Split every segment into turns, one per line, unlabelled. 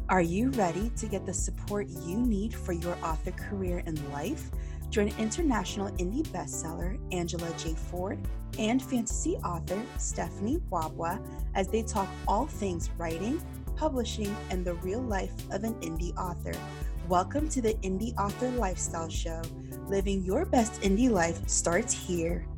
Are you ready to get the support you need for your author career and life? Join international indie bestseller Angela J. Ford and fantasy author Stephanie Wabwa as they talk all things writing, publishing, and the real life of an indie author. Welcome to the Indie Author Lifestyle Show. Living your best indie life starts here.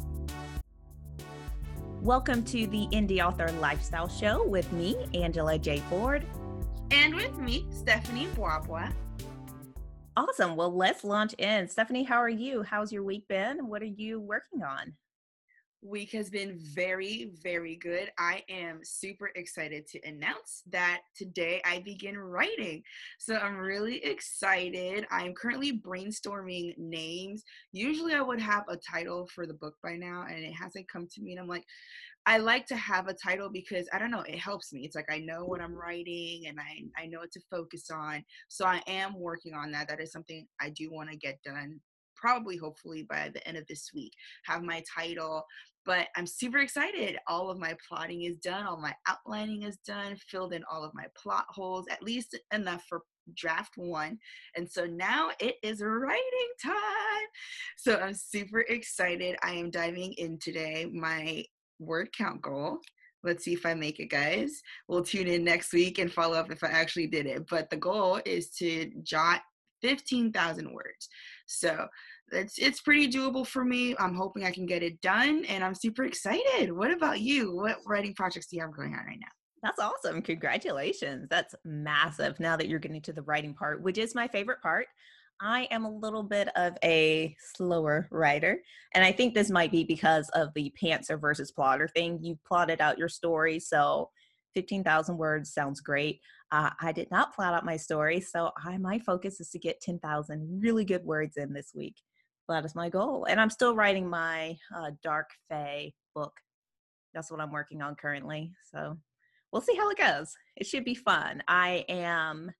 Welcome to the Indie Author Lifestyle Show with me, Angela J. Ford.
And with me, Stephanie Wabwa.
Awesome. Well, let's launch in. Stephanie, how are you? How's your week been? What are you working on?
Week has been very, very good. I am super excited to announce that today I begin writing. So I'm really excited. I'm currently brainstorming names. Usually I would have a title for the book by now, and it hasn't come to me. And I'm like, I like to have a title because, I don't know, it helps me. It's like I know what I'm writing and I know what to focus on. So I am working on that. That is something I do want to get done, probably, hopefully, by the end of this week. Have my title. But I'm super excited. All of my plotting is done. All my outlining is done. Filled in all of my plot holes, at least enough for draft one. And so now it is writing time. So I'm super excited. I am diving in today. My word count goal. Let's see if I make it, guys. We'll tune in next week and follow up if I actually did it. But the goal is to jot 15,000 words. So it's pretty doable for me. I'm hoping I can get it done, and I'm super excited. What about you? What writing projects do you have going on right now?
That's awesome. Congratulations. That's massive now that you're getting to the writing part, which is my favorite part. I am a little bit of a slower writer, and I think this might be because of the pantser versus plotter thing. You plotted out your story, so 15,000 words sounds great. I did not plot out my story, so my focus is to get 10,000 really good words in this week. That is my goal, and I'm still writing my Dark Fae book. That's what I'm working on currently, so we'll see how it goes. It should be fun. I am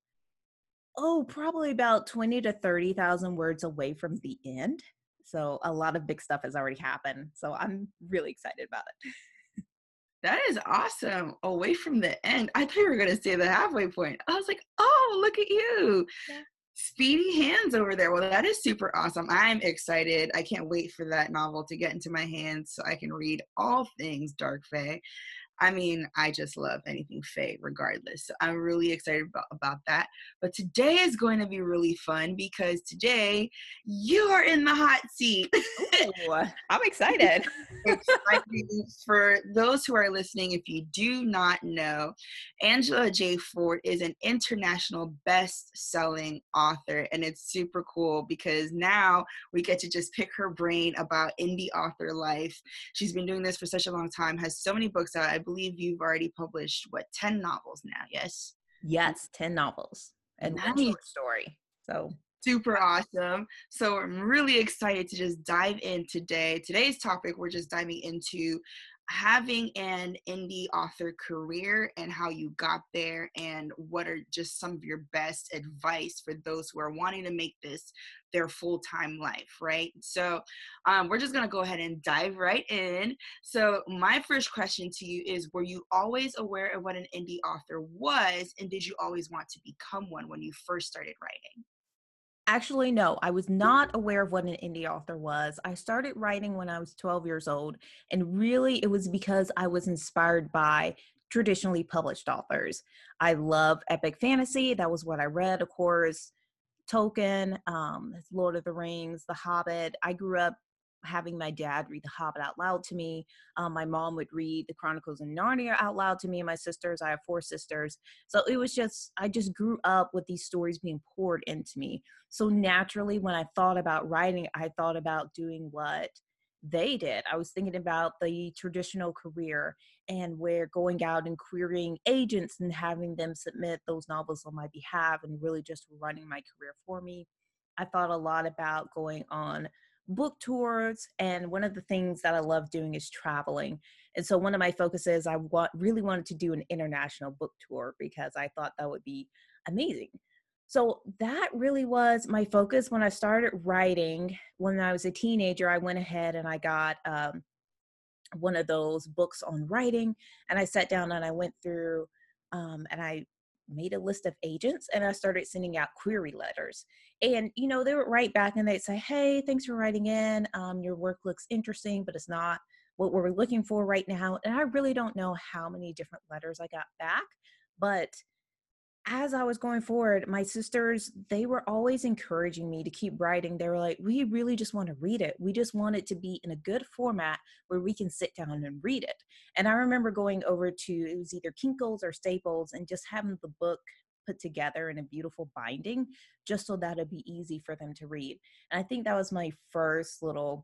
probably about 20 to 30,000 words away from the end. So a lot of big stuff has already happened. So I'm really excited about it.
That is awesome. Away from the end. I thought you were going to say the halfway point. I was like, oh, look at you.
Yeah.
Speedy hands over there. Well, that is super awesome. I'm excited. I can't wait for that novel to get into my hands so I can read all things Dark Fae. I mean, I just love anything Fae regardless. So I'm really excited about that. But today is going to be really fun because today you are in the hot seat.
Ooh, I'm excited.
Exciting. For those who are listening, if you do not know, Angela J. Ford is an international best-selling author, and it's super cool because now we get to just pick her brain about indie author life. She's been doing this for such a long time, has so many books out. I believe you've already published, 10 novels now, yes?
Yes, 10 novels and one
Nice.
short story. So
Super awesome. So I'm really excited to just dive in today. Today's topic, we're just diving into having an indie author career and how you got there and what are just some of your best advice for those who are wanting to make this their full-time life, right? So we're just going to go ahead and dive right in. So my first question to you is, were you always aware of what an indie author was, and did you always want to become one when you first started writing?
actually, no, I was not aware of what an indie author was. I started writing when I was 12 years old, and really it was because I was inspired by traditionally published authors. I love epic fantasy. That was what I read, of course. Tolkien, Lord of the Rings, The Hobbit. I grew up having my dad read The Hobbit out loud to me. My mom would read The Chronicles of Narnia out loud to me and my sisters. I have 4 sisters. So it was just, I just grew up with these stories being poured into me. So naturally, when I thought about writing, I thought about doing what they did. I was thinking about the traditional career and where going out and querying agents and having them submit those novels on my behalf and really just running my career for me. I thought a lot about going on book tours, and one of the things that I love doing is traveling. And so one of my focuses, really wanted to do an international book tour because I thought that would be amazing. So that really was my focus when I started writing. When I was a teenager, I went ahead and I got one of those books on writing, and I sat down and I went through and I made a list of agents and I started sending out query letters. And, they would write back and they'd say, hey, thanks for writing in. Your work looks interesting, but it's not what we're looking for right now. And I really don't know how many different letters I got back, but as I was going forward, my sisters, they were always encouraging me to keep writing. They were like, we really just want to read it. We just want it to be in a good format where we can sit down and read it. And I remember going over to, it was either Kinko's or Staples, and just having the book put together in a beautiful binding, just so that it'd be easy for them to read. And I think that was my first little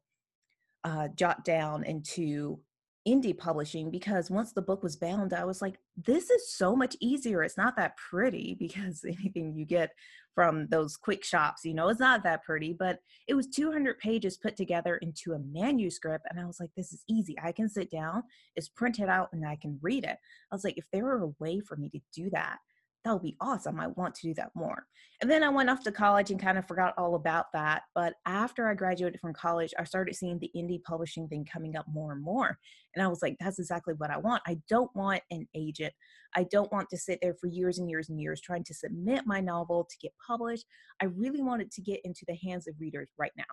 jot down into indie publishing, because once the book was bound, I was like, this is so much easier. It's not that pretty, because anything you get from those quick shops, it's not that pretty, but it was 200 pages put together into a manuscript. And I was like, this is easy. I can sit down, it's printed out, and I can read it. I was like, if there were a way for me to do that, that would be awesome. I want to do that more. And then I went off to college and kind of forgot all about that. But after I graduated from college, I started seeing the indie publishing thing coming up more and more. And I was like, that's exactly what I want. I don't want an agent. I don't want to sit there for years and years and years trying to submit my novel to get published. I really wanted to get into the hands of readers right now.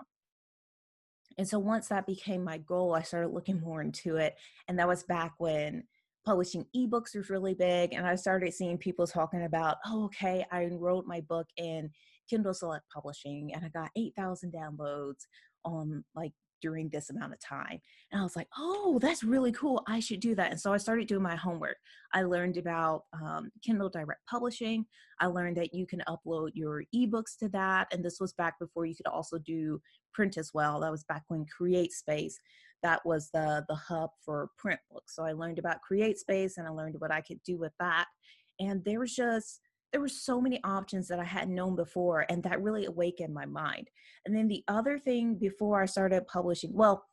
And so once that became my goal, I started looking more into it. And that was back when publishing ebooks was really big. And I started seeing people talking about, oh, okay, I enrolled my book in Kindle Select Publishing and I got 8,000 downloads like during this amount of time. And I was like, oh, that's really cool. I should do that. And so I started doing my homework. I learned about Kindle Direct Publishing. I learned that you can upload your ebooks to that. And this was back before you could also do print as well. That was back when CreateSpace, that was the hub for print books. So I learned about CreateSpace and I learned what I could do with that. And there were so many options that I hadn't known before, and that really awakened my mind. And then the other thing before I started publishing, well,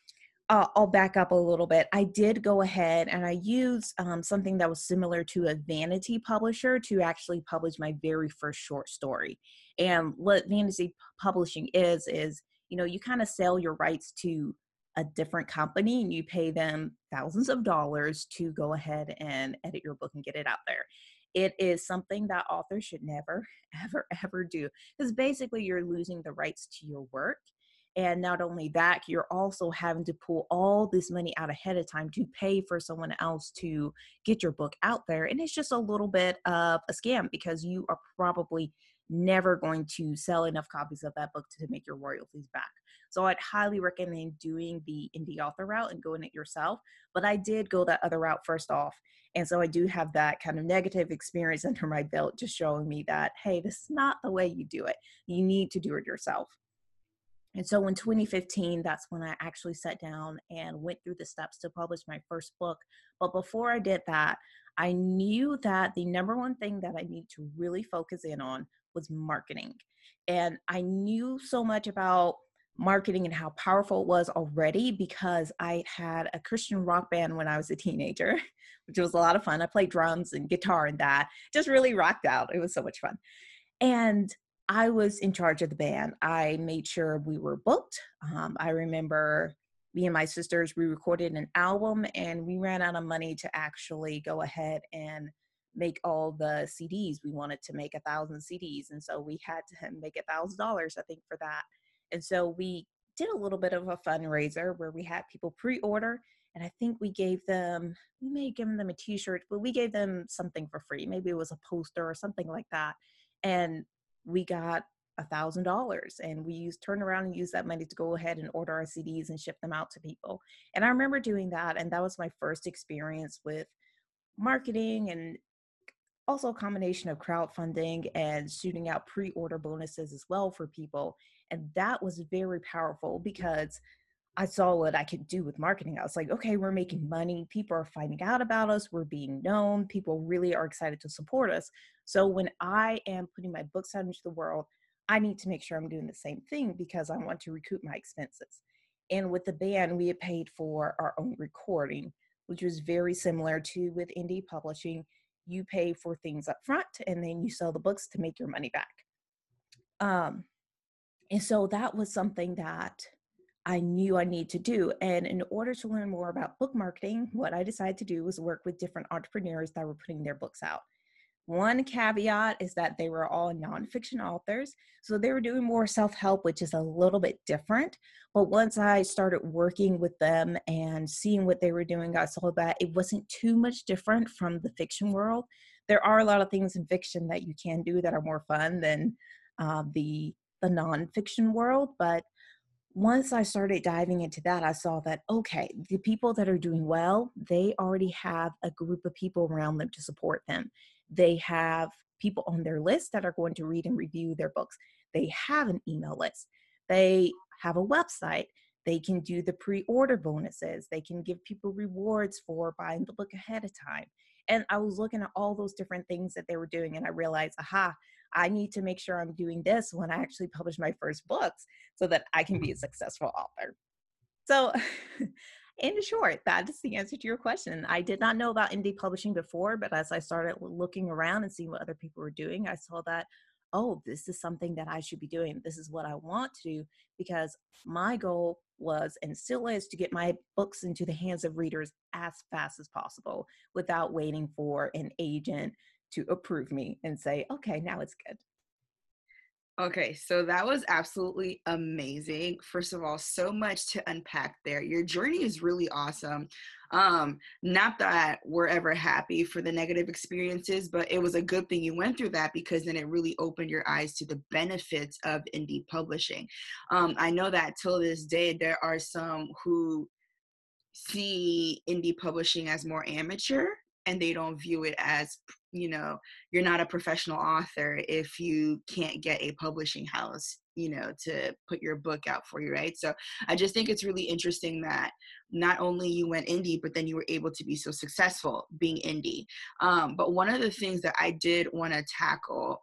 I'll back up a little bit. I did go ahead and I used something that was similar to a vanity publisher to actually publish my very first short story. And what vanity publishing is, you kind of sell your rights to a different company and you pay them thousands of dollars to go ahead and edit your book and get it out there. It is something that authors should never, ever, ever do, because basically you're losing the rights to your work. And not only that, you're also having to pull all this money out ahead of time to pay for someone else to get your book out there. And it's just a little bit of a scam, because you are probably never going to sell enough copies of that book to make your royalties back. So I'd highly recommend doing the indie author route and going it yourself. But I did go that other route first off. And so I do have that kind of negative experience under my belt, just showing me that, hey, this is not the way you do it. You need to do it yourself. And so in 2015, that's when I actually sat down and went through the steps to publish my first book. But before I did that, I knew that the number one thing that I need to really focus in on was marketing. And I knew so much about marketing and how powerful it was already, because I had a Christian rock band when I was a teenager, which was a lot of fun. I played drums and guitar and that just really rocked out. It was so much fun. And I was in charge of the band. I made sure we were booked. I remember me and my sisters, we recorded an album and we ran out of money to actually go ahead and make all the CDs. We wanted to make 1,000 CDs. And so we had to make $1,000, I think, for that. And so we did a little bit of a fundraiser where we had people pre-order. And I think we may have given them a t-shirt, but we gave them something for free. Maybe it was a poster or something like that. And we got $1,000, and we turned around and used that money to go ahead and order our CDs and ship them out to people. And I remember doing that. And that was my first experience with marketing, and also a combination of crowdfunding and shooting out pre-order bonuses as well for people. And that was very powerful, because I saw what I could do with marketing. I was like, okay, we're making money. People are finding out about us. We're being known. People really are excited to support us. So when I am putting my books out into the world, I need to make sure I'm doing the same thing, because I want to recoup my expenses. And with the band, we had paid for our own recording, which was very similar to with indie publishing. You pay for things up front and then you sell the books to make your money back. And so that was something that I knew I needed to do. And in order to learn more about book marketing, what I decided to do was work with different entrepreneurs that were putting their books out. One caveat is that they were all nonfiction authors. So they were doing more self help, which is a little bit different. But once I started working with them and seeing what they were doing, I saw that it wasn't too much different from the fiction world. There are a lot of things in fiction that you can do that are more fun than the nonfiction world. But once I started diving into that, I saw that, okay, the people that are doing well, they already have a group of people around them to support them. They have people on their list that are going to read and review their books. They have an email list. They have a website. They can do the pre order bonuses. They can give people rewards for buying the book ahead of time. And I was looking at all those different things that they were doing, and I realized, aha, I need to make sure I'm doing this when I actually publish my first books so that I can be a successful author. So, in short, that is the answer to your question. I did not know about indie publishing before, but as I started looking around and seeing what other people were doing, I saw that, oh, this is something that I should be doing. This is what I want to do because my goal was and still is to get my books into the hands of readers as fast as possible without waiting for an agent to approve me and say, okay, now it's good.
Okay, so that was absolutely amazing. First of all, so much to unpack there. Your journey is really awesome. Not that we're ever happy for the negative experiences, but it was a good thing you went through that because then it really opened your eyes to the benefits of indie publishing. I know that till this day, there are some who see indie publishing as more amateur and they don't view it as, you're not a professional author if you can't get a publishing house, to put your book out for you, right? So I just think it's really interesting that not only you went indie, but then you were able to be so successful being indie. But one of the things that I did want to tackle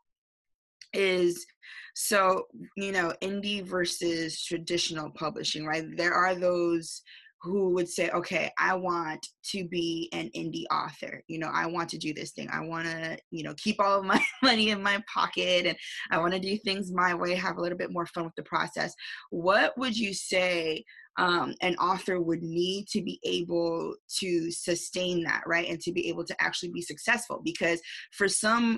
is, so indie versus traditional publishing, right? There are those who would say, okay, I want to be an indie author, I want to do this thing, I want to keep all of my money in my pocket, and I want to do things my way, have a little bit more fun with the process. What would you say an author would need to be able to sustain that, right, and to be able to actually be successful? Because for some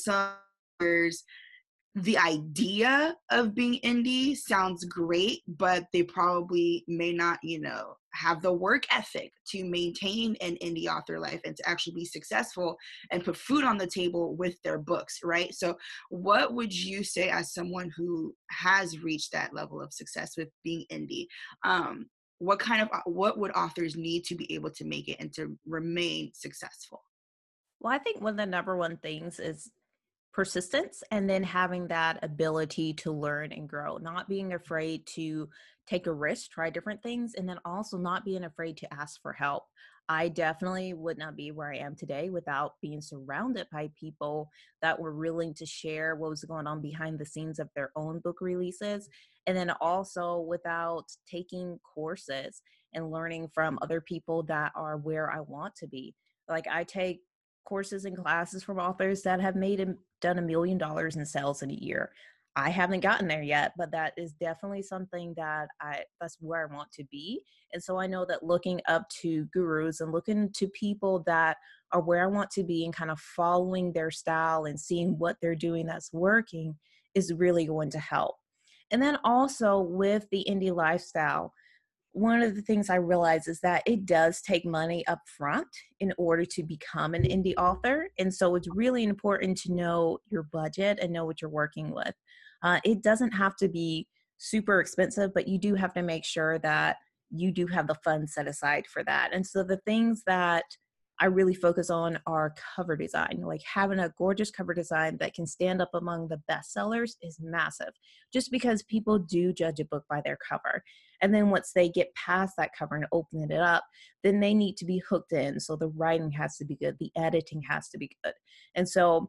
authors, the idea of being indie sounds great, but they probably may not, have the work ethic to maintain an indie author life and to actually be successful and put food on the table with their books, right? So what would you say as someone who has reached that level of success with being indie? What would authors need to be able to make it and to remain successful?
Well, I think one of the number one things is persistence and then having that ability to learn and grow, not being afraid to take a risk, try different things, and then also not being afraid to ask for help. I definitely would not be where I am today without being surrounded by people that were willing to share what was going on behind the scenes of their own book releases. And then also without taking courses and learning from other people that are where I want to be. Like I take courses and classes from authors that have done $1 million in sales in a year. I haven't gotten there yet, but that is definitely something that's where I want to be. And so I know that looking up to gurus and looking to people that are where I want to be and kind of following their style and seeing what they're doing that's working is really going to help. And then also with the indie lifestyle, one of the things I realize is that it does take money up front in order to become an indie author. And so it's really important to know your budget and know what you're working with. It doesn't have to be super expensive, but you do have to make sure that you do have the funds set aside for that. And so the things that I really focus on are cover design. Like having a gorgeous cover design that can stand up among the bestsellers is massive, just because people do judge a book by their cover. And then once they get past that cover and open it up, then they need to be hooked in. So the writing has to be good, the editing has to be good. And so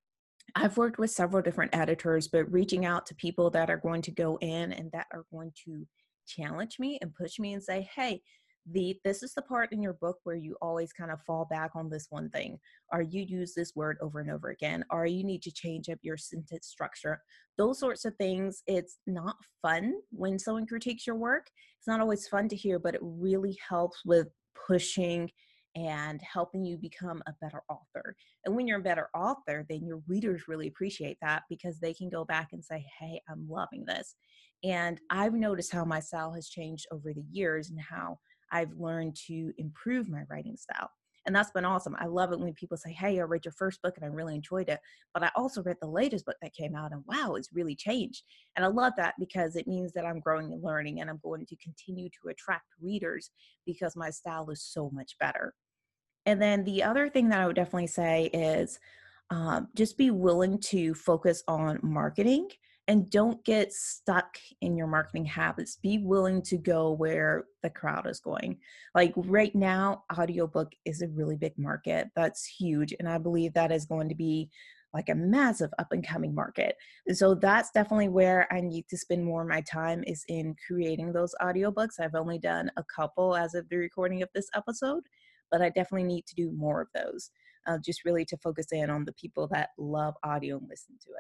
I've worked with several different editors, but reaching out to people that are going to go in and that are going to challenge me and push me and say, hey, this is the part in your book where you always kind of fall back on this one thing, or you use this word over and over again, or you need to change up your sentence structure. Those sorts of things, it's not fun when someone critiques your work. It's not always fun to hear, but it really helps with pushing and helping you become a better author. And when you're a better author, then your readers really appreciate that because they can go back and say, hey, I'm loving this. And I've noticed how my style has changed over the years and how I've learned to improve my writing style. And that's been awesome. I love it when people say, hey, I read your first book and I really enjoyed it, but I also read the latest book that came out and wow, it's really changed. And I love that because it means that I'm growing and learning and I'm going to continue to attract readers because my style is so much better. And then the other thing that I would definitely say is just be willing to focus on marketing and don't get stuck in your marketing habits. Be willing to go where the crowd is going. Like right now, audiobook is a really big market. That's huge. And I believe that is going to be like a massive up and coming market. And so that's definitely where I need to spend more of my time is in creating those audiobooks. I've only done a couple as of the recording of this episode, but I definitely need to do more of those, just really to focus in on the people that love audio and listen to it.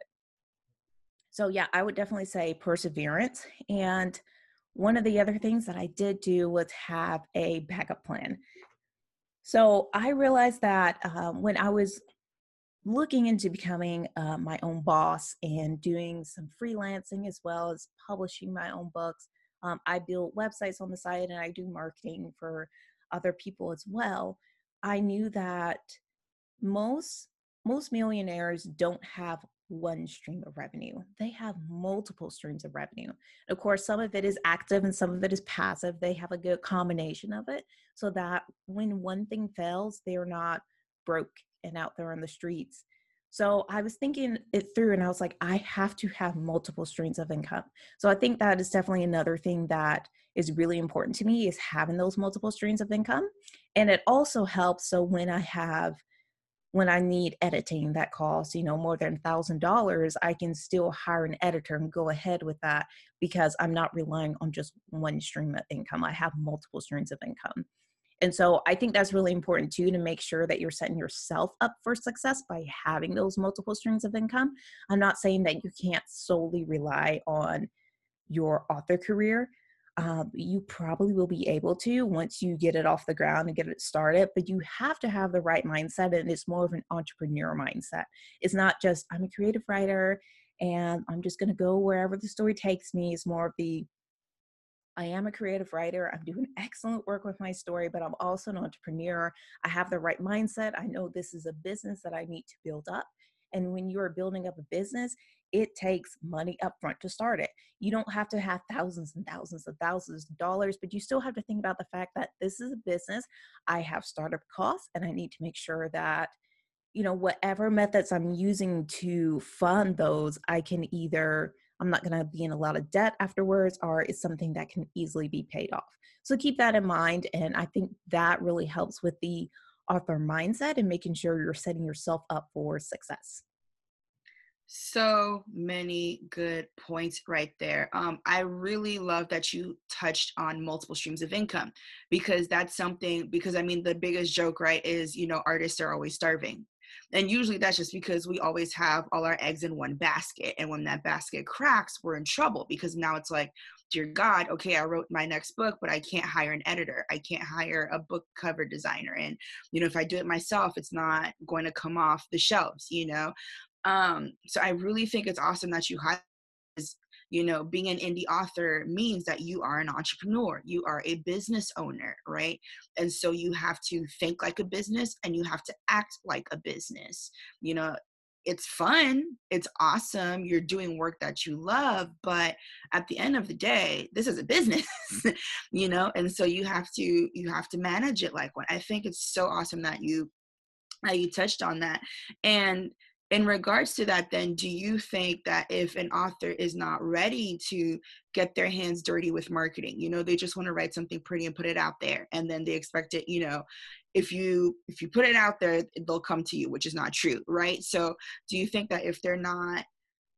So yeah, I would definitely say perseverance. And one of the other things that I did do was have a backup plan. So I realized that when I was looking into becoming my own boss and doing some freelancing as well as publishing my own books, I build websites on the side and I do marketing for other people as well. I knew that most millionaires don't have one stream of revenue. They have multiple streams of revenue. Of course, some of it is active and some of it is passive. They have a good combination of it so that when one thing fails, they're not broke and out there on the streets. So I was thinking it through and I was like, I have to have multiple streams of income. So I think that is definitely another thing that is really important to me is having those multiple streams of income. And it also helps. So when I need editing that costs, more than $1,000, I can still hire an editor and go ahead with that because I'm not relying on just one stream of income. I have multiple streams of income. And so I think that's really important too, to make sure that you're setting yourself up for success by having those multiple streams of income. I'm not saying that you can't solely rely on your author career. You probably will be able to once you get it off the ground and get it started, but you have to have the right mindset, and it's more of an entrepreneur mindset. It's not just, I'm a creative writer and I'm just going to go wherever the story takes me. It's more of the, I am a creative writer. I'm doing excellent work with my story, but I'm also an entrepreneur. I have the right mindset. I know this is a business that I need to build up. And when you are building up a business, it takes money up front to start it. You don't have to have thousands and thousands of dollars, but you still have to think about the fact that this is a business. I have startup costs and I need to make sure that, whatever methods I'm using to fund those, I'm not going to be in a lot of debt afterwards, or it's something that can easily be paid off. So keep that in mind. And I think that really helps with the author mindset and making sure you're setting yourself up for success.
So many good points right there. I really love that you touched on multiple streams of income because that's something, because I mean, the biggest joke, right, is, artists are always starving. And usually that's just because we always have all our eggs in one basket. And when that basket cracks, we're in trouble because now it's like, dear God, okay, I wrote my next book, but I can't hire an editor. I can't hire a book cover designer. And, if I do it myself, it's not going to come off the shelves, So I really think it's awesome that you highlight, being an indie author means that you are an entrepreneur, you are a business owner, right? And so you have to think like a business and you have to act like a business. It's fun, it's awesome, you're doing work that you love, but at the end of the day, this is a business, and so you have to manage it like one. I think it's so awesome that you touched on that. And in regards to that, then, do you think that if an author is not ready to get their hands dirty with marketing, they just want to write something pretty and put it out there, and then they expect it, if you put it out there, they'll come to you, which is not true, right? So do you think that if they're not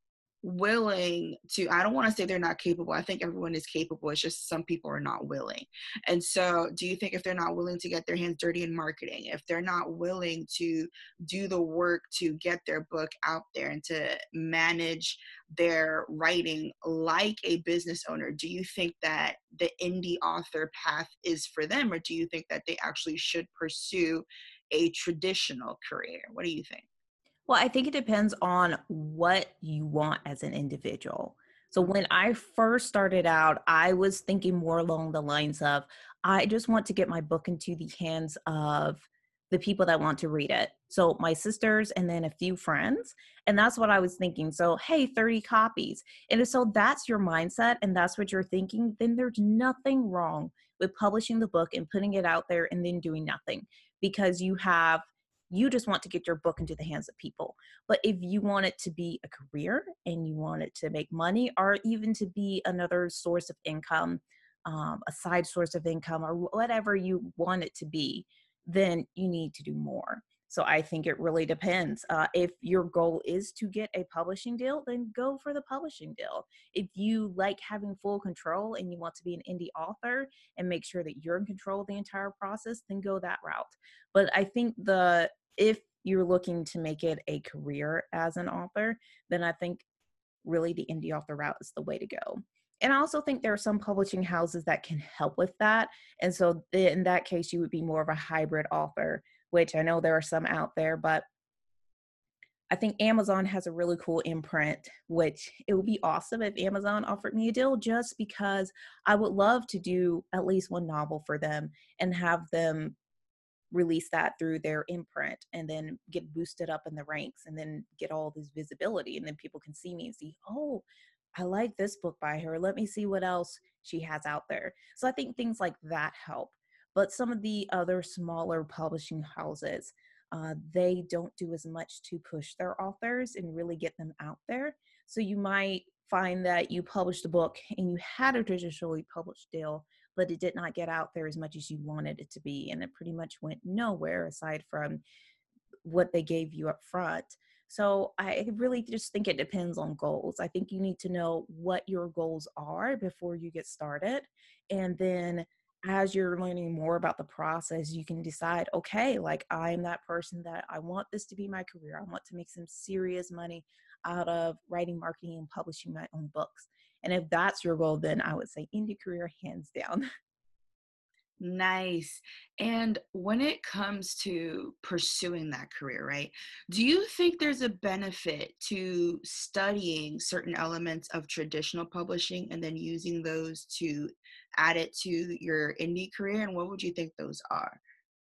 willing to, I don't want to say they're not capable. I think everyone is capable. It's just some people are not willing. And so do you think if they're not willing to get their hands dirty in marketing, if they're not willing to do the work to get their book out there and to manage their writing like a business owner, do you think that the indie author path is for them, or do you think that they actually should pursue a traditional career? What do you think?
Well, I think it depends on what you want as an individual. So when I first started out, I was thinking more along the lines of, I just want to get my book into the hands of the people that want to read it. So my sisters and then a few friends. And that's what I was thinking. So, hey, 30 copies. And if so that's your mindset and that's what you're thinking, then there's nothing wrong with publishing the book and putting it out there and then doing nothing, because you just want to get your book into the hands of people. But if you want it to be a career and you want it to make money, or even to be another source of income, a side source of income, or whatever you want it to be, then you need to do more. So I think it really depends. If your goal is to get a publishing deal, then go for the publishing deal. If you like having full control and you want to be an indie author and make sure that you're in control of the entire process, then go that route. But I think if you're looking to make it a career as an author, then I think really the indie author route is the way to go. And I also think there are some publishing houses that can help with that. And so in that case, you would be more of a hybrid author, which I know there are some out there, but I think Amazon has a really cool imprint, which it would be awesome if Amazon offered me a deal, just because I would love to do at least one novel for them and have them release that through their imprint and then get boosted up in the ranks and then get all this visibility, and then people can see me and see, oh, I like this book by her, let me see what else she has out there. So I think things like that help. But some of the other smaller publishing houses, they don't do as much to push their authors and really get them out there. So you might find that you published a book and you had a traditionally published deal, but it did not get out there as much as you wanted it to be. And it pretty much went nowhere aside from what they gave you up front. So I really just think it depends on goals. I think you need to know what your goals are before you get started. And then as you're learning more about the process, you can decide, okay, like I'm that person that I want this to be my career. I want to make some serious money out of writing, marketing, and publishing my own books. And if that's your goal, then I would say indie career hands down.
Nice. And when it comes to pursuing that career, right? Do you think there's a benefit to studying certain elements of traditional publishing and then using those to add it to your indie career? And what would you think those are?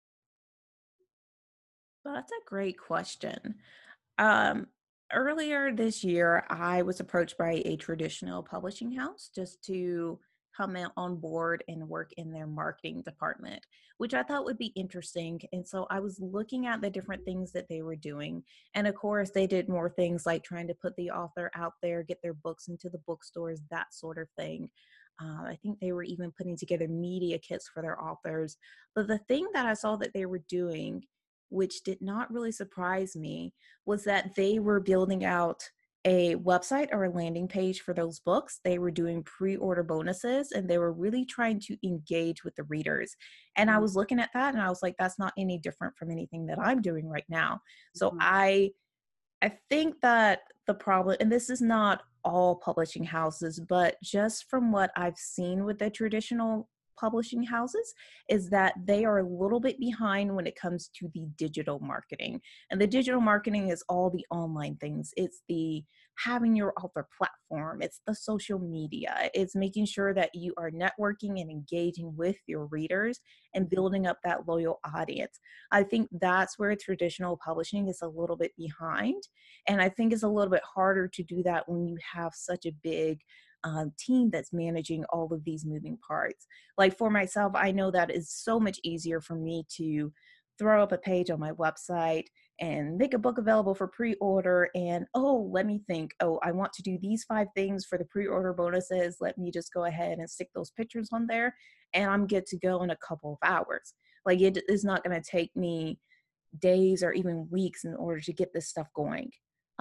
Well, that's a great question. Um, Earlier this year, I was approached by a traditional publishing house just to on board and work in their marketing department, which I thought would be interesting. And so I was looking at the different things that they were doing. And of course, they did more things like trying to put the author out there, get their books into the bookstores, that sort of thing. I think they were even putting together media kits for their authors. But the thing that I saw that they were doing, which did not really surprise me, was that they were building out a website or a landing page for those books. They were doing pre-order bonuses and they were really trying to engage with the readers. And I
Mhm,
was looking at that and I was like, that's not any different from anything that I'm doing right now. So
mhm,
I think that the problem, and this is not all publishing houses, but just from what I've seen with the traditional publishing houses, is that they are a little bit behind when it comes to the digital marketing. And the digital marketing is all the online things. It's the having your author platform, it's the social media, it's making sure that you are networking and engaging with your readers and
mhm.
building up that loyal audience. I think that's where traditional publishing is a little bit behind. And I think it's a little bit harder to do that when you have such a big team that's managing all of these moving parts. Like for myself, I know that it's so much easier for me to throw up a page on my website and make a book available for pre-order, and oh, let me think, oh, I want to do these 5 things for the pre-order bonuses, let me just go ahead and stick those pictures on there and I'm good to go in a couple of hours. Like it is not going to take me days or even weeks in order to get this stuff going.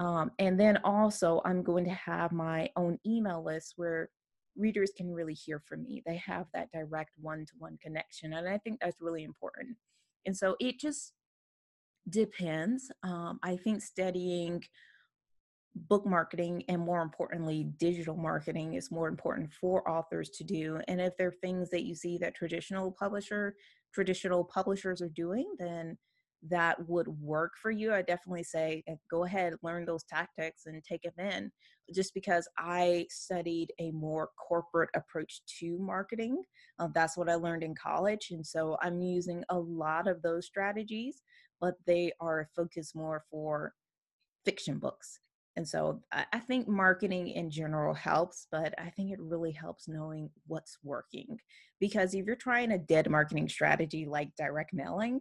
And then also I'm going to have my own email list where readers can really hear from me. They have that direct one-to-one connection. And I think that's really important. And so it just depends. I think studying book marketing and more importantly digital marketing is more important for authors to do, and if there are things that you see that traditional publishers are doing, then that would work for you. I definitely say go ahead, learn those tactics and take them in, just because I studied a more corporate approach to marketing. That's what I learned in college, and so I'm using a lot of those strategies, but they are focused more for fiction books. And so I think marketing in general helps, but I think it really helps knowing what's working. Because if you're trying a dead marketing strategy like direct mailing,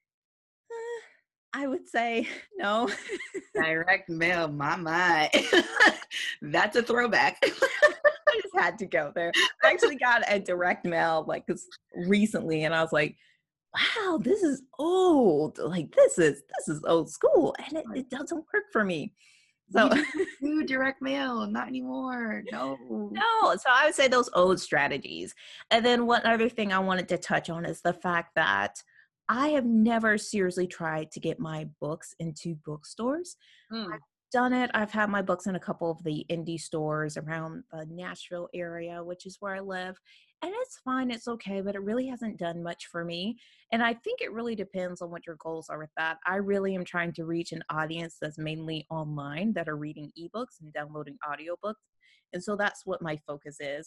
I would say no.
Direct mail, my mind. That's a throwback.
I just had to go there. I actually got a direct mail like recently, and I was like, wow, this is old. Like this is old school, and it doesn't work for me. So
do direct mail, not anymore. No.
No. So I would say those old strategies. And then one other thing I wanted to touch on is the fact that I have never seriously tried to get my books into bookstores.
Mm.
I've done it. I've had my books in a couple of the indie stores around the Nashville area, which is where I live. And it's fine, it's okay, but it really hasn't done much for me. And I think it really depends on what your goals are with that. I really am trying to reach an audience that's mainly online that are reading ebooks and downloading audiobooks. And so that's what my focus is.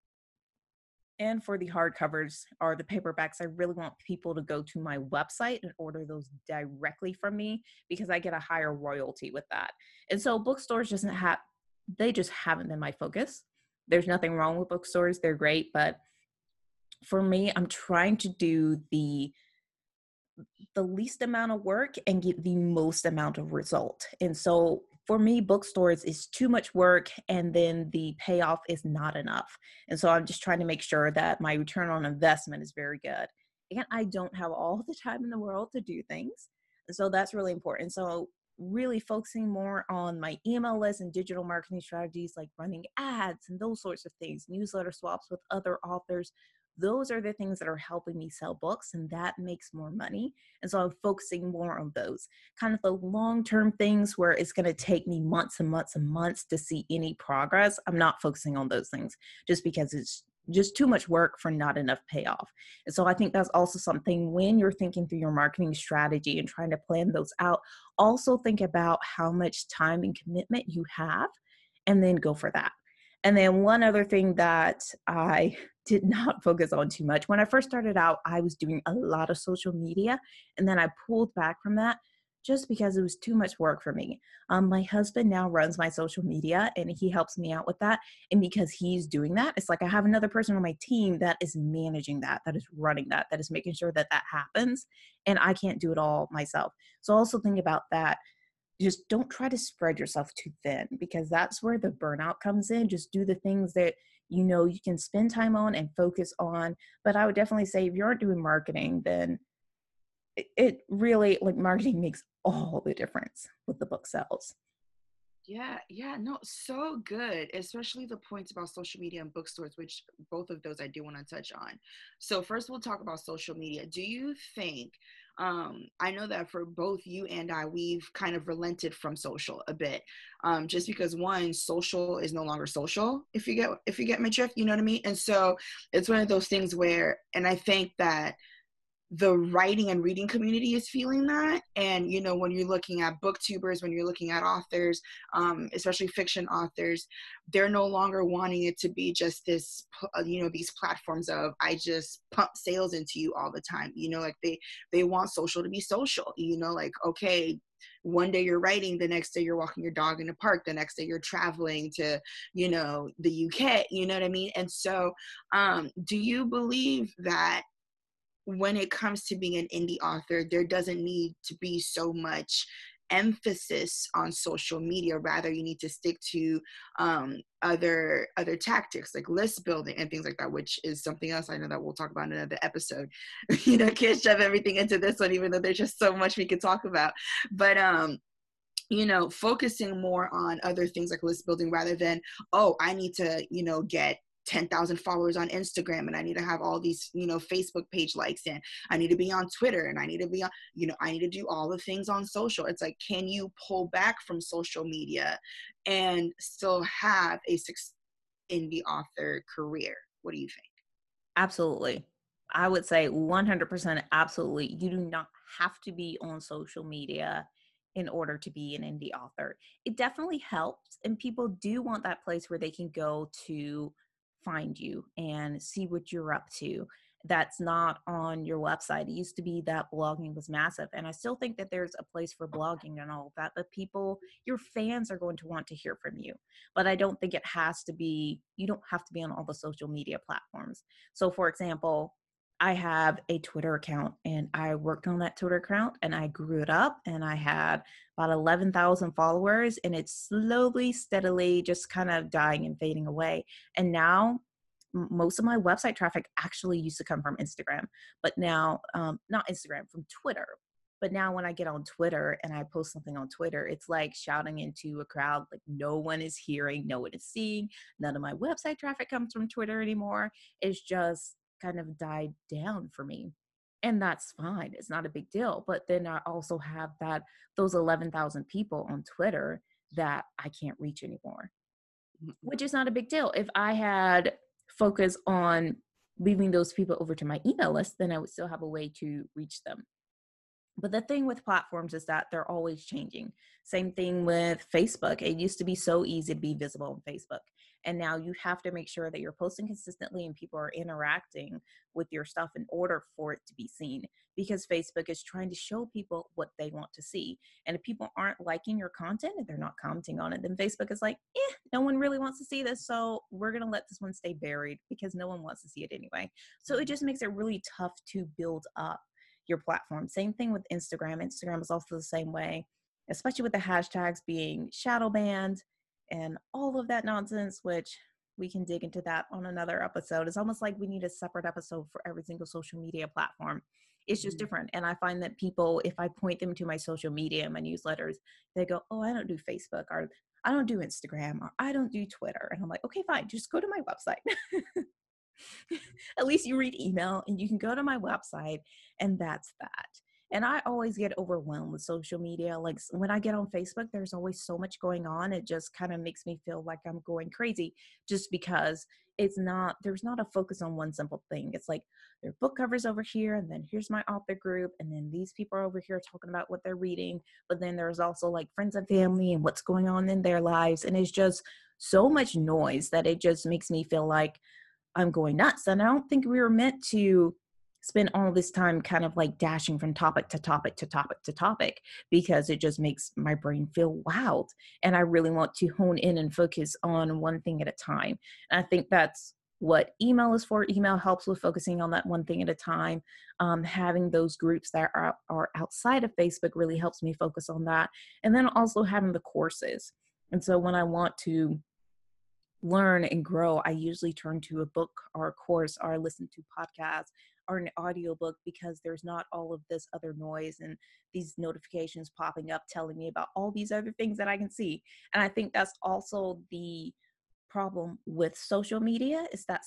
And for the hardcovers or the paperbacks, I really want people to go to my website and order those directly from me because I get a higher royalty with that. And so bookstores they just haven't been my focus. There's nothing wrong with bookstores. They're great. But for me, I'm trying to do the least amount of work and get the most amount of result. And so for me, bookstores is too much work and then the payoff is not enough. And so I'm just trying to make sure that my return on investment is very good. And I don't have all the time in the world to do things. And so that's really important. So really focusing more on my email list and digital marketing strategies like running ads and those sorts of things, newsletter swaps with other authors. Those are the things that are helping me sell books, and that makes more money. And so I'm focusing more on those kind of the long-term things where it's going to take me months and months and months to see any progress. I'm not focusing on those things just because it's just too much work for not enough payoff. And so I think that's also something when you're thinking through your marketing strategy and trying to plan those out, also think about how much time and commitment you have and then go for that. And then one other thing that I did not focus on too much. When I first started out, I was doing a lot of social media, and then I pulled back from that just because it was too much work for me. My husband now runs my social media, and he helps me out with that. And because he's doing that, it's like I have another person on my team that is managing that is running that is making sure that happens, and I can't do it all myself. So also think about that. Just don't try to spread yourself too thin because that's where the burnout comes in. Just do the things that you know you can spend time on and focus on. But I would definitely say if you aren't doing marketing, then it really, like, marketing makes all the difference with the book sales.
Yeah, no, so good, especially the points about social media and bookstores, which both of those I do want to touch on. So first we'll talk about social media. Do you think, I know that for both you and I, we've kind of relented from social a bit, just because one, social is no longer social, if you get my drift, you know what I mean? And so it's one of those things where, and I think that the writing and reading community is feeling that. And, you know, when you're looking at booktubers, when you're looking at authors, especially fiction authors, they're no longer wanting it to be just this, you know, these platforms of, I just pump sales into you all the time. You know, like they want social to be social, you know, like, okay, one day you're writing, the next day you're walking your dog in the park, the next day you're traveling to, you know, the UK, you know what I mean? And so, do you believe that when it comes to being an indie author, there doesn't need to be so much emphasis on social media? Rather, you need to stick to other tactics like list building and things like that, which is something else I know that we'll talk about in another episode. You know, can't shove everything into this one, even though there's just so much we could talk about. But focusing more on other things like list building rather than, oh, I need to, get 10,000 followers on Instagram, and I need to have all these, Facebook page likes, and I need to be on Twitter, and I need to be on, I need to do all the things on social. It's like, can you pull back from social media and still have a success in the author career? What do you think?
Absolutely. I would say 100% absolutely. You do not have to be on social media in order to be an indie author. It definitely helps, and people do want that place where they can go to find you and see what you're up to. That's not on your website. It used to be that blogging was massive, and I still think that there's a place for blogging and all of that, but people, your fans are going to want to hear from you. But I don't think it has to be, you don't have to be on all the social media platforms. So for example, I have a Twitter account, and I worked on that Twitter account and I grew it up, and I had about 11,000 followers, and it's slowly, steadily just kind of dying and fading away. And now most of my website traffic actually used to come from Instagram, but now, not Instagram, from Twitter. But now when I get on Twitter and I post something on Twitter, it's like shouting into a crowd, like no one is hearing, no one is seeing. None of my website traffic comes from Twitter anymore. It's just kind of died down for me. And that's fine. It's not a big deal. But then I also have those 11,000 people on Twitter that I can't reach anymore, which is not a big deal. If I had focused on leaving those people over to my email list, then I would still have a way to reach them. But the thing with platforms is that they're always changing. Same thing with Facebook. It used to be so easy to be visible on Facebook. And now you have to make sure that you're posting consistently and people are interacting with your stuff in order for it to be seen. Because Facebook is trying to show people what they want to see. And if people aren't liking your content and they're not commenting on it, then Facebook is like, no one really wants to see this. So we're going to let this one stay buried because no one wants to see it anyway. So it just makes it really tough to build up your platform. Same thing with Instagram. Instagram is also the same way, especially with the hashtags being shadow banned and all of that nonsense, which we can dig into that on another episode. It's almost like we need a separate episode for every single social media platform. It's just different. And I find that people, if I point them to my social media, my newsletters, they go, oh, I don't do Facebook, or I don't do Instagram, or I don't do Twitter. And I'm like, okay, fine, just go to my website. At least you read email and you can go to my website, and that's that. And I always get overwhelmed with social media. Like when I get on Facebook, there's always so much going on. It just kind of makes me feel like I'm going crazy just because there's not a focus on one simple thing. It's like there are book covers over here, and then here's my author group, and then these people are over here talking about what they're reading. But then there's also like friends and family and what's going on in their lives. And it's just so much noise that it just makes me feel like I'm going nuts. And I don't think we were meant to spend all this time kind of like dashing from topic to topic to topic to topic, because it just makes my brain feel wild. And I really want to hone in and focus on one thing at a time. And I think that's what email is for. Email helps with focusing on that one thing at a time. Having those groups that are outside of Facebook really helps me focus on that. And then also having the courses. And so when I want to learn and grow, I usually turn to a book or a course, or I listen to podcasts or an audiobook, because there's not all of this other noise and these notifications popping up telling me about all these other things that I can see. And I think that's also the problem with social media, is that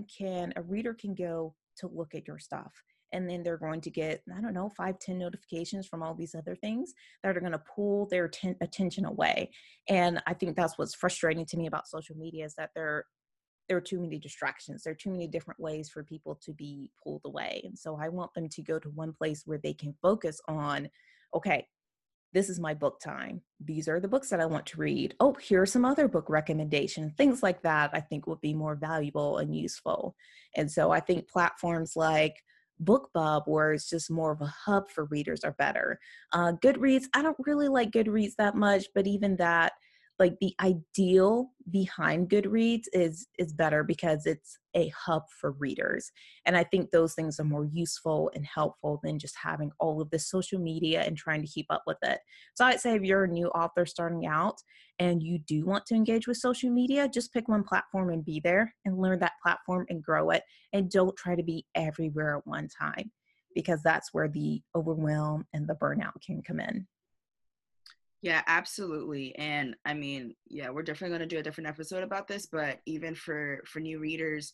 a reader can go to look at your stuff, and then they're going to get, I don't know, 5-10 notifications from all these other things that are going to pull their attention away. And I think that's what's frustrating to me about social media, is that there are too many distractions. There are too many different ways for people to be pulled away. And so I want them to go to one place where they can focus on, okay, this is my book time. These are the books that I want to read. Oh, here are some other book recommendations. Things like that I think would be more valuable and useful. And so I think platforms like BookBub, where it's just more of a hub for readers, are better. Goodreads, I don't really like Goodreads that much, but even that, like the ideal behind Goodreads is better because it's a hub for readers. And I think those things are more useful and helpful than just having all of this social media and trying to keep up with it. So I'd say if you're a new author starting out and you do want to engage with social media, just pick one platform and be there and learn that platform and grow it. And don't try to be everywhere at one time, because that's where the overwhelm and the burnout can come in.
Yeah, absolutely. And I mean, yeah, we're definitely going to do a different episode about this, but even for new readers,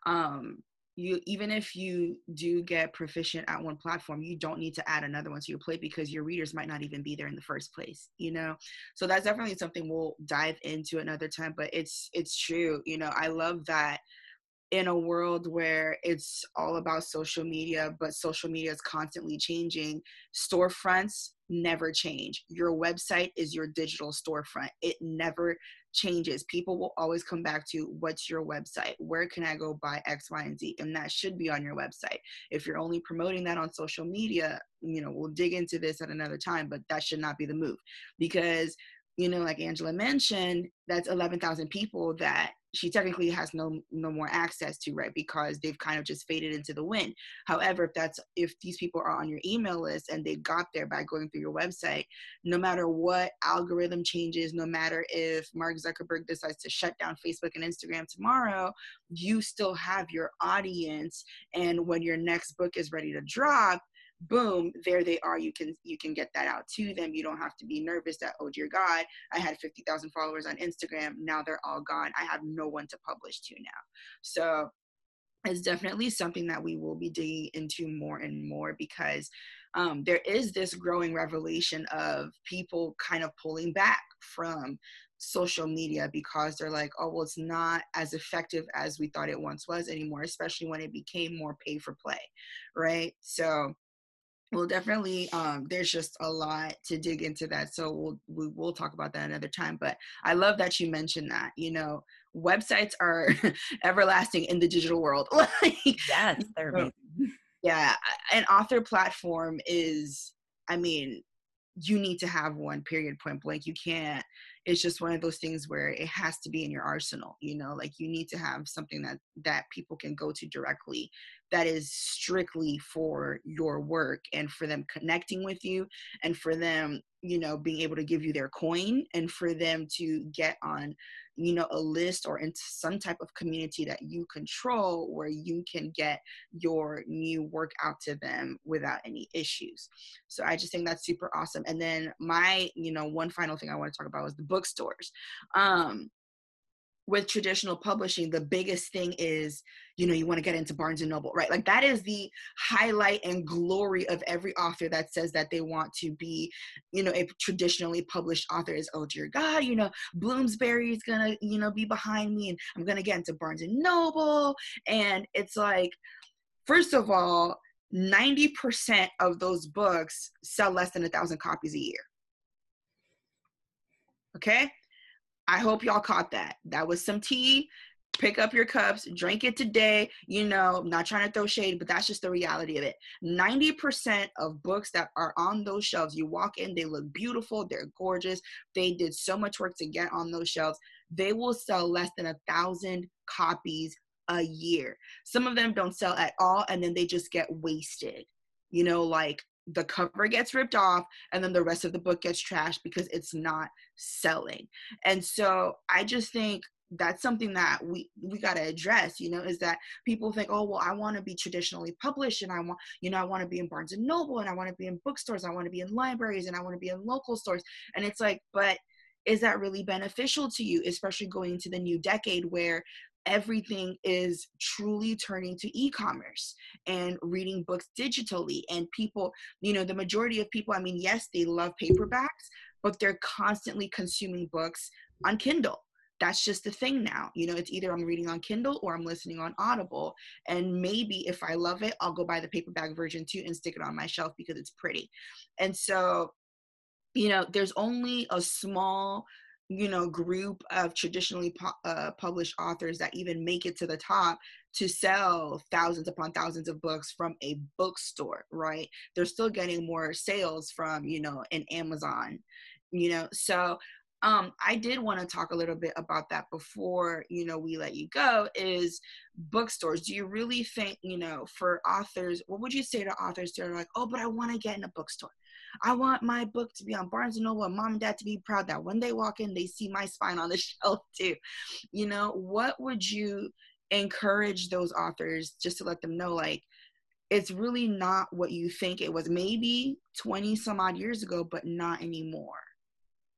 um you, even if you do get proficient at one platform, you don't need to add another one to your plate because your readers might not even be there in the first place, you know. So that's definitely something we'll dive into another time, but it's true, you know. I love that in a world where it's all about social media, but social media is constantly changing, storefronts never change. Your website is your digital storefront. It never changes. People will always come back to, what's your website? Where can I go buy X, Y, and Z? And that should be on your website. If you're only promoting that on social media, you know, we'll dig into this at another time, but that should not be the move, because, you know, like Angela mentioned, that's 11,000 people that she technically has no more access to, right? Because they've kind of just faded into the wind. However, if these people are on your email list and they got there by going through your website, no matter what algorithm changes, no matter if Mark Zuckerberg decides to shut down Facebook and Instagram tomorrow, you still have your audience. And when your next book is ready to drop, boom, there they are. You can get that out to them. You don't have to be nervous that, oh dear God, I had 50,000 followers on Instagram, now they're all gone, I have no one to publish to now. So it's definitely something that we will be digging into more and more, because there is this growing revelation of people kind of pulling back from social media because they're like, oh, well, it's not as effective as we thought it once was anymore, especially when it became more pay for play, right? So well, definitely, there's just a lot to dig into that. So we'll talk about that another time. But I love that you mentioned that, you know, websites are everlasting in the digital world. Like,
Yes, they're
so,
amazing.
yeah, an author platform is, I mean, you need to have one, period, point blank. You can't, it's just one of those things where it has to be in your arsenal, you know, like you need to have something that people can go to directly, that is strictly for your work and for them connecting with you, and for them, you know, being able to give you their coin, and for them to get on, you know, a list or into some type of community that you control, where you can get your new work out to them without any issues. So I just think that's super awesome. And then my, you know, one final thing I want to talk about was the bookstores. With traditional publishing, the biggest thing is, you know, you want to get into Barnes and Noble, right? Like that is the highlight and glory of every author that says that they want to be, you know, a traditionally published author, is, oh dear God, you know, Bloomsbury is gonna, you know, be behind me and I'm gonna get into Barnes and Noble. And it's like, first of all, 90% of those books sell less than 1,000 copies a year. Okay? I hope y'all caught that. That was some tea. Pick up your cups, drink it today. You know, I'm not trying to throw shade, but that's just the reality of it. 90% of books that are on those shelves, you walk in, they look beautiful, they're gorgeous. They did so much work to get on those shelves. They will sell less than 1,000 copies a year. Some of them don't sell at all, and then they just get wasted. You know, like the cover gets ripped off and then the rest of the book gets trashed because it's not selling. And so I just think that's something that we got to address, you know, is that people think, oh, well, I want to be traditionally published and I want, you know, I want to be in Barnes and Noble and I want to be in bookstores, I want to be in libraries and I want to be in local stores. And it's like, but is that really beneficial to you, especially going into the new decade where everything is truly turning to e-commerce and reading books digitally? And people, you know, the majority of people, I mean, yes, they love paperbacks, but they're constantly consuming books on Kindle. That's just the thing now. You know, it's either I'm reading on Kindle or I'm listening on Audible. And maybe if I love it, I'll go buy the paperback version too and stick it on my shelf because it's pretty. And so, you know, there's only a small, you know, group of traditionally published authors that even make it to the top to sell thousands upon thousands of books from a bookstore, right? They're still getting more sales from, you know, an Amazon, you know. So I did want to talk a little bit about that before, you know, we let you go, is bookstores. Do you really think, you know, for authors, what would you say to authors that are like, oh, but I want to get in a bookstore, I want my book to be on Barnes & Noble and mom and dad to be proud that when they walk in, they see my spine on the shelf too. You know, what would you encourage those authors just to let them know, like, it's really not what you think it was maybe 20 some odd years ago, but not anymore?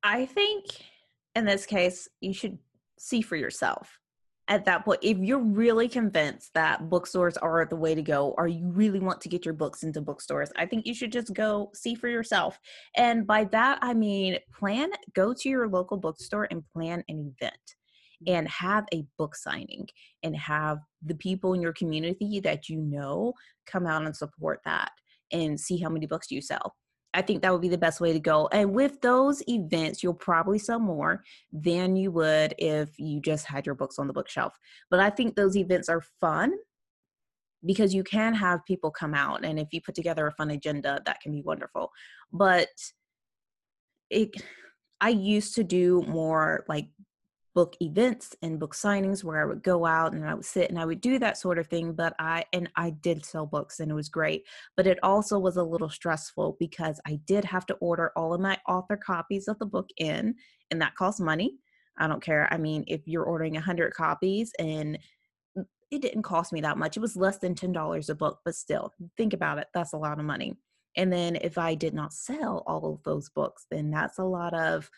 I think in this case, you should see for yourself. At that point, if you're really convinced that bookstores are the way to go, or you really want to get your books into bookstores, I think you should just go see for yourself. And by that, I mean, go to your local bookstore and plan an event and have a book signing and have the people in your community that you know come out and support that and see how many books you sell. I think that would be the best way to go. And with those events, you'll probably sell more than you would if you just had your books on the bookshelf. But I think those events are fun because you can have people come out. And if you put together a fun agenda, that can be wonderful. But it, I used to do more like book events and book signings where I would go out and I would sit and I would do that sort of thing. But I did sell books and it was great. But it also was a little stressful because I did have to order all of my author copies of the book in, and that costs money. I don't care. I mean, if you're ordering 100 copies, and it didn't cost me that much. It was less than $10 a book, but still, think about it. That's a lot of money. And then if I did not sell all of those books, then that's a lot of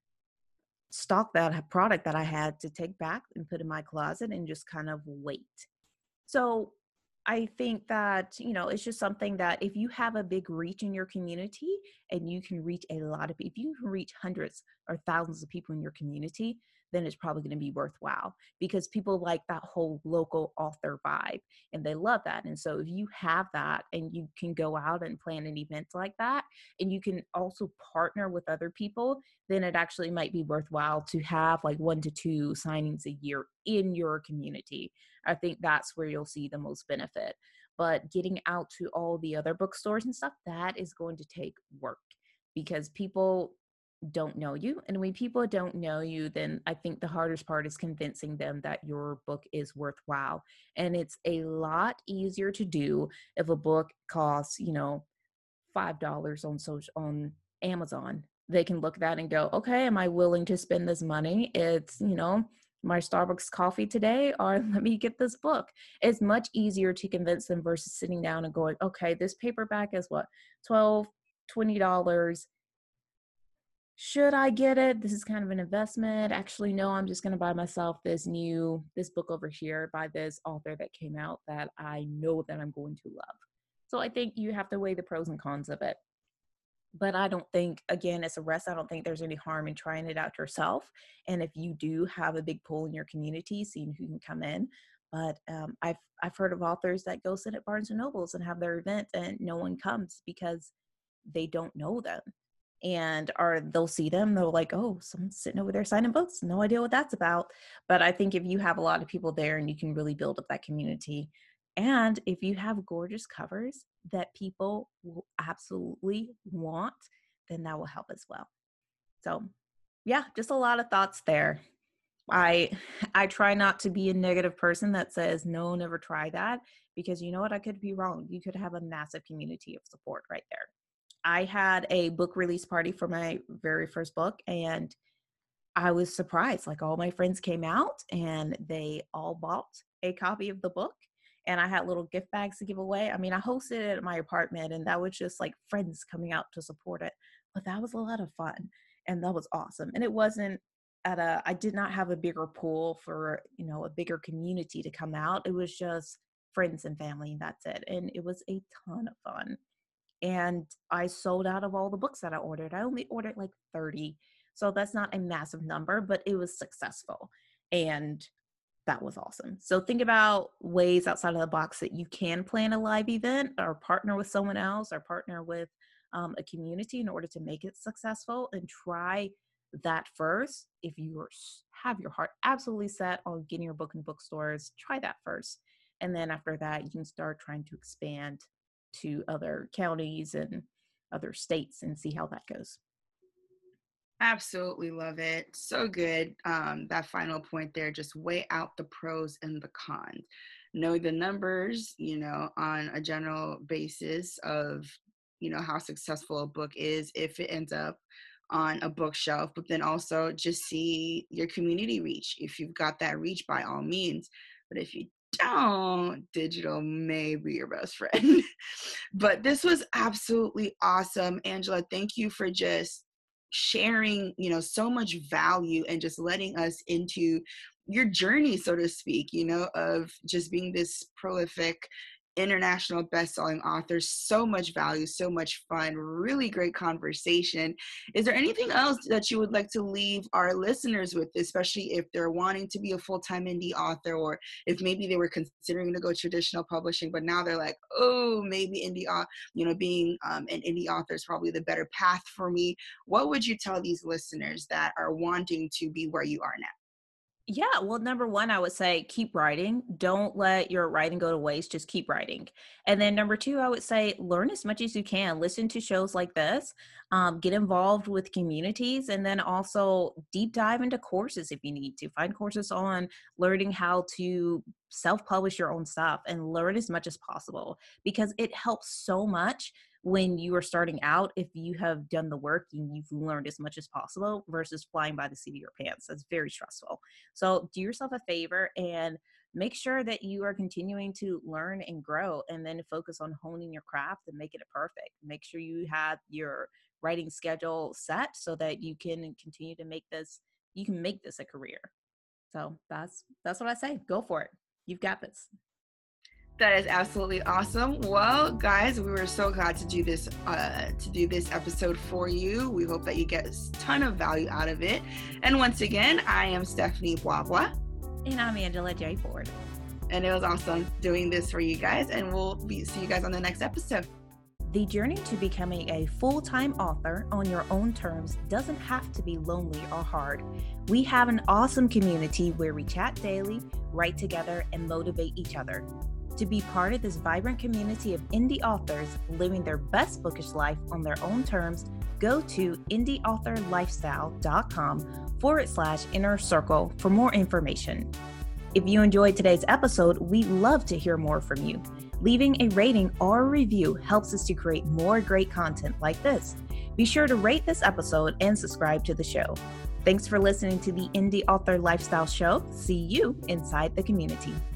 product that I had to take back and put in my closet and just kind of wait. So I think that, it's just something that if you have a big reach in your community and you can reach a lot of people, if you can reach hundreds or thousands of people in your community, then it's probably going to be worthwhile because people like that whole local author vibe and they love that. And so if you have that and you can go out and plan an event like that, and you can also partner with other people, then it actually might be worthwhile to have like 1 to 2 signings a year in your community. I think that's where you'll see the most benefit. But getting out to all the other bookstores and stuff, that is going to take work because people don't know you. And when people don't know you, then I think the hardest part is convincing them that your book is worthwhile. And it's a lot easier to do if a book costs, $5 on Amazon. They can look at that and go, okay, am I willing to spend this money? It's, my Starbucks coffee today, or let me get this book. It's much easier to convince them versus sitting down and going, okay, this paperback is what, $12, $20. Should I get it? This is kind of an investment. Actually, no, I'm just going to buy myself this book over here by this author that came out that I know that I'm going to love. So I think you have to weigh the pros and cons of it. But I don't think, again, as a rest, I don't think there's any harm in trying it out yourself. And if you do have a big pool in your community, seeing who can come in. But I've heard of authors that go sit at Barnes and Nobles and have their event and no one comes because they don't know them. Or they'll see them, they're like, oh, someone's sitting over there signing books. No idea what that's about. But I think if you have a lot of people there and you can really build up that community, and if you have gorgeous covers that people will absolutely want, then that will help as well. So yeah, just a lot of thoughts there. I try not to be a negative person that says, no, never try that, because you know what? I could be wrong. You could have a massive community of support right there. I had a book release party for my very first book, and I was surprised. Like, all my friends came out and they all bought a copy of the book, and I had little gift bags to give away. I mean, I hosted it at my apartment, and that was just like friends coming out to support it. But that was a lot of fun, and that was awesome. And it wasn't I did not have a bigger pool for, a bigger community to come out. It was just friends and family, and that's it. And it was a ton of fun. And I sold out of all the books that I ordered. I only ordered like 30. So that's not a massive number, but it was successful. And that was awesome. So think about ways outside of the box that you can plan a live event or partner with someone else or partner with a community in order to make it successful, and try that first. If you have your heart absolutely set on getting your book in bookstores, try that first. And then after that, you can start trying to expand to other counties and other states and see how that goes.
Absolutely love it. So good. That final point there, just weigh out the pros and the cons. Know the numbers, on a general basis of, how successful a book is if it ends up on a bookshelf, but then also just see your community reach. If you've got that reach, by all means. But if you don't, digital may be your best friend. But this was absolutely awesome. Angela, thank you for just sharing, so much value and just letting us into your journey, so to speak, of just being this prolific international best-selling author. So much value, so much fun, really great conversation. Is there anything else that you would like to leave our listeners with, especially if they're wanting to be a full-time indie author, or if maybe they were considering to go traditional publishing, but now they're like, oh, maybe being an indie author is probably the better path for me? What would you tell these listeners that are wanting to be where you are now?
Yeah, well, number one, I would say keep writing. Don't let your writing go to waste. Just keep writing. And then number two, I would say learn as much as you can. Listen to shows like this, get involved with communities, and then also deep dive into courses if you need to. Find courses on learning how to self-publish your own stuff and learn as much as possible, because it helps so much when you are starting out. If you have done the work and you've learned as much as possible versus flying by the seat of your pants, that's very stressful. So do yourself a favor and make sure that you are continuing to learn and grow, and then focus on honing your craft and making it perfect. Make sure you have your writing schedule set so that you can continue to make this a career. So that's what I say. Go for it. You've got this.
That is absolutely awesome. Well, guys, we were so glad to do this episode for you. We hope that you get a ton of value out of it. And once again, I am Stephanie Boisbois.
And I'm Angela J. Ford.
And it was awesome doing this for you guys. And we'll see you guys on the next episode.
The journey to becoming a full-time author on your own terms doesn't have to be lonely or hard. We have an awesome community where we chat daily, write together, and motivate each other. To be part of this vibrant community of indie authors living their best bookish life on their own terms, go to indieauthorlifestyle.com/inner circle for more information. If you enjoyed today's episode, we'd love to hear more from you. Leaving a rating or a review helps us to create more great content like this. Be sure to rate this episode and subscribe to the show. Thanks for listening to the Indie Author Lifestyle Show. See you inside the community.